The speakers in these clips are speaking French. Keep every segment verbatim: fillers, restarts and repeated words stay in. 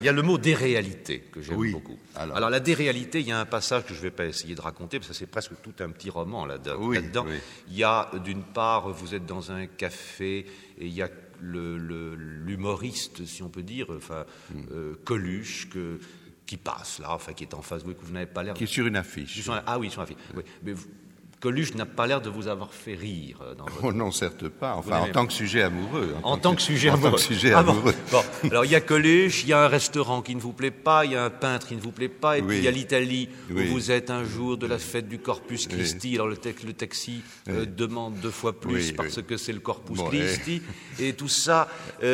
Il y a le mot déréalité que j'aime oui. beaucoup. Alors. Alors la déréalité, il y a un passage que je ne vais pas essayer de raconter, parce que c'est presque tout un petit roman là-dedans. Oui, là-dedans. oui. Il y a d'une part, vous êtes dans un café et il y a le, le, l'humoriste, si on peut dire, enfin mm. euh, Coluche, que, qui passe là, enfin qui est en face de vous, que vous n'avez pas l'air. Qui est sur une affiche. Sur un, ah oui, sur une affiche. Oui. Mais vous, Coluche n'a pas l'air de vous avoir fait rire. Dans votre... Oh non, certes pas. Enfin, en tant que sujet amoureux. En, en tant que sujet en amoureux. En tant que sujet ah amoureux. Bon. Bon. Alors, il y a Coluche, il y a un restaurant qui ne vous plaît pas, il y a un peintre qui ne vous plaît pas, et oui. puis il y a l'Italie, oui. où vous êtes un jour de la fête du Corpus Christi. Oui. Alors, le, te- le taxi oui. euh, demande deux fois plus oui, parce oui. que c'est le Corpus bon, Christi. Et... et tout ça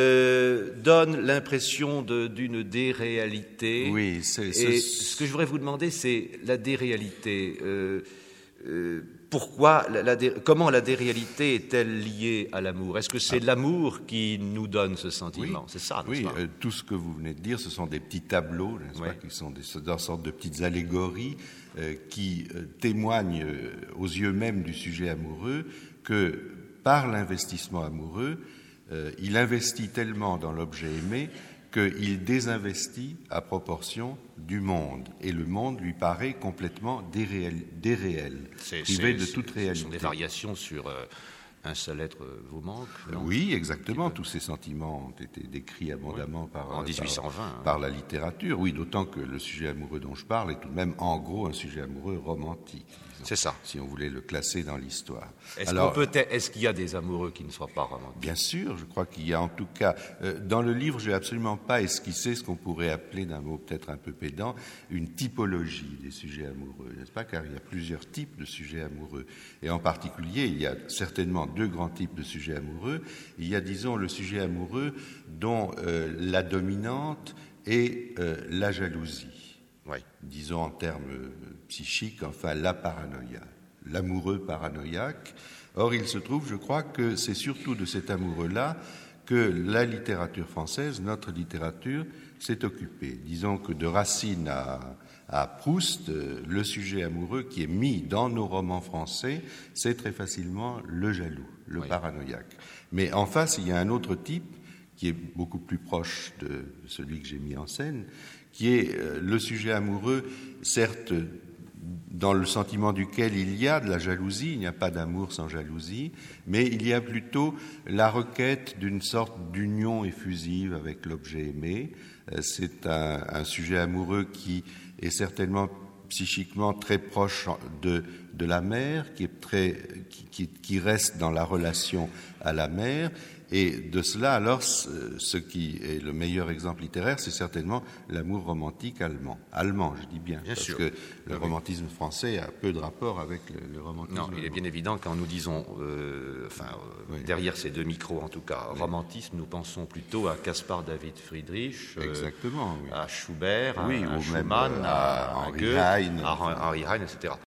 euh, donne l'impression de, d'une déréalité. Oui, c'est... Et c'est... ce que je voudrais vous demander, c'est la déréalité. Euh, euh, Pourquoi, la, la, comment la déréalité est-elle liée à l'amour? Est-ce que c'est ah. l'amour qui nous donne ce sentiment? Oui. C'est ça, oui, pas euh, tout ce que vous venez de dire, ce sont des petits tableaux, n'est-ce oui. pas, qui sont des, des sortes de petites allégories euh, qui euh, témoignent euh, aux yeux même du sujet amoureux que par l'investissement amoureux, euh, il investit tellement dans l'objet aimé qu'il désinvestit à proportion du monde. Et le monde lui paraît complètement déréel, déréel c'est, privé c'est, de toute c'est, réalité. Ce sont des variations sur euh, un seul être vous manque. Non? Oui, exactement. Tous ces sentiments ont été décrits abondamment oui. par, en dix-huit cent vingt, par, hein. par la littérature. Oui, d'autant que le sujet amoureux dont je parle est tout de même, en gros, un sujet amoureux romantique. Disons, c'est ça. Si on voulait le classer dans l'histoire. Est-ce, Alors, peut est-ce qu'il y a des amoureux qui ne soient pas romantiques? Bien sûr, je crois qu'il y a en tout cas... Euh, dans le livre, je n'ai absolument pas esquissé ce qu'on pourrait appeler, d'un mot peut-être un peu pédant, une typologie des sujets amoureux, n'est-ce pas? Car il y a plusieurs types de sujets amoureux. Et en particulier, il y a certainement deux grands types de sujets amoureux. Il y a, disons, le sujet amoureux dont euh, la dominante est euh, la jalousie. Oui. Disons en termes euh, psychiques, enfin, la paranoïa, l'amoureux paranoïaque. Or, il se trouve, je crois, que c'est surtout de cet amoureux-là que la littérature française, notre littérature, s'est occupée. Disons que de Racine à, à Proust, le sujet amoureux qui est mis dans nos romans français, c'est très facilement le jaloux, le oui. paranoïaque. Mais en face, il y a un autre type qui est beaucoup plus proche de celui que j'ai mis en scène, qui est le sujet amoureux, certes, dans le sentiment duquel il y a de la jalousie, il n'y a pas d'amour sans jalousie, mais il y a plutôt la requête d'une sorte d'union effusive avec l'objet aimé. C'est un, un sujet amoureux qui est certainement psychiquement très proche de, de la mère, qui, est très, qui, qui, qui reste dans la relation à la mère. Et de cela, alors, ce qui est le meilleur exemple littéraire, c'est certainement l'amour romantique allemand. Allemand, je dis bien, bien parce sûr. que le oui. romantisme français a peu de rapport avec le, le romantisme Non, il est bien évident quand nous disons, euh, enfin, euh, oui. derrière ces deux micros en tout cas, oui. romantisme, nous pensons plutôt à Caspar David Friedrich, euh, Exactement, oui. à Schubert, oui, à, à ou Schumann, même à, à, à Henri Goethe, Heine, à Henri Heine, et cetera.